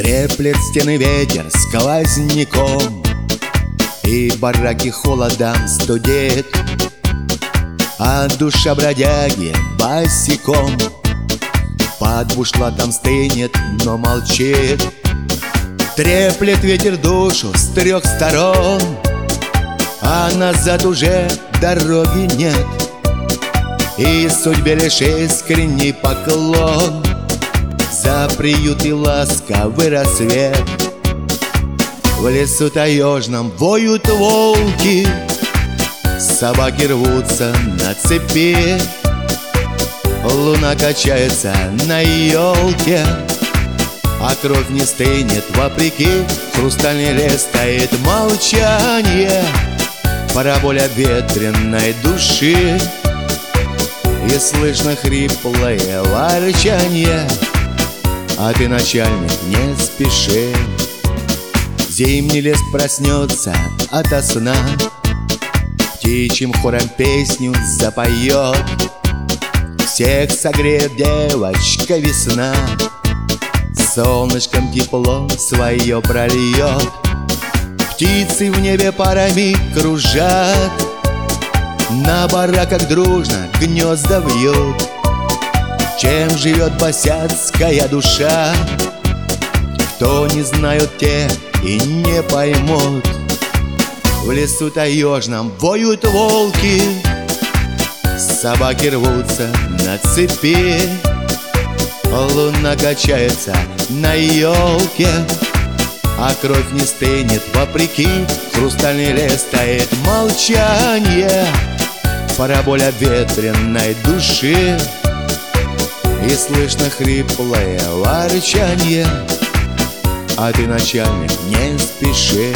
Треплет стены ветер сквозняком, и бараки холодом студит, а душа бродяги босиком под бушлатом стынет, но молчит. Треплет ветер душу с трех сторон, а назад уже дороги нет, и судьбе лишь искренний поклон за приют и ласковый рассвет. В лесу таежном воют волки, собаки рвутся на цепи, луна качается на елке, а кровь не стынет вопреки. Хрустальный лес стоит молчание, параболя ветреной души, и слышно хриплое ворчанье: а ты, начальник, не спеши. Зимний лес проснется ото сна, птичьим хором песню запоет, всех согреет девочка весна, солнышком тепло свое прольет. Птицы в небе парами кружат, на бараках дружно гнезда вьют. Чем живет босяцкая душа, кто не знают, те и не поймут. В лесу таежном воют волки, собаки рвутся на цепи, луна качается на елке, а кровь не стынет вопреки. Хрустальный лес стоит молчание, параболя ветреной души, и слышно хриплое ворчанье: а ты, начальник, не спеши.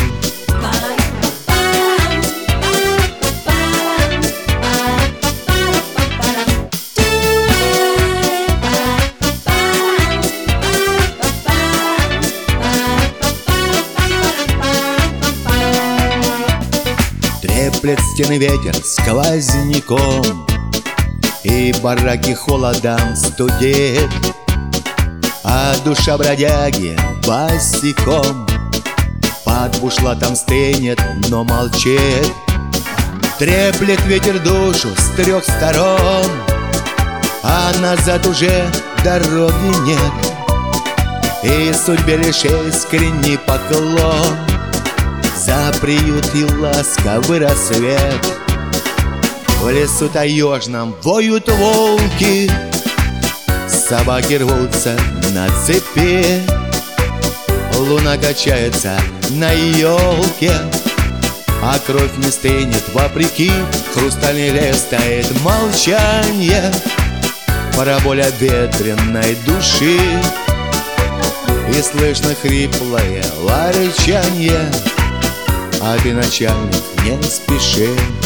Треплет стены ветер сквозняком, и бараки холодом студит, а душа бродяги босиком под бушлатом стынет, но молчит. Треплет ветер душу с трех сторон, а назад уже дороги нет, и судьбе лишь искренний поклон за приют и ласковый рассвет. В лесу таежном воют волки, собаки рвутся на цепи, луна качается на елке, а кровь не стынет вопреки. Хрустальный лес стоит молчание, параболя ветреной души, и слышно хриплое ворчанье: а ты, начальник, не спеши.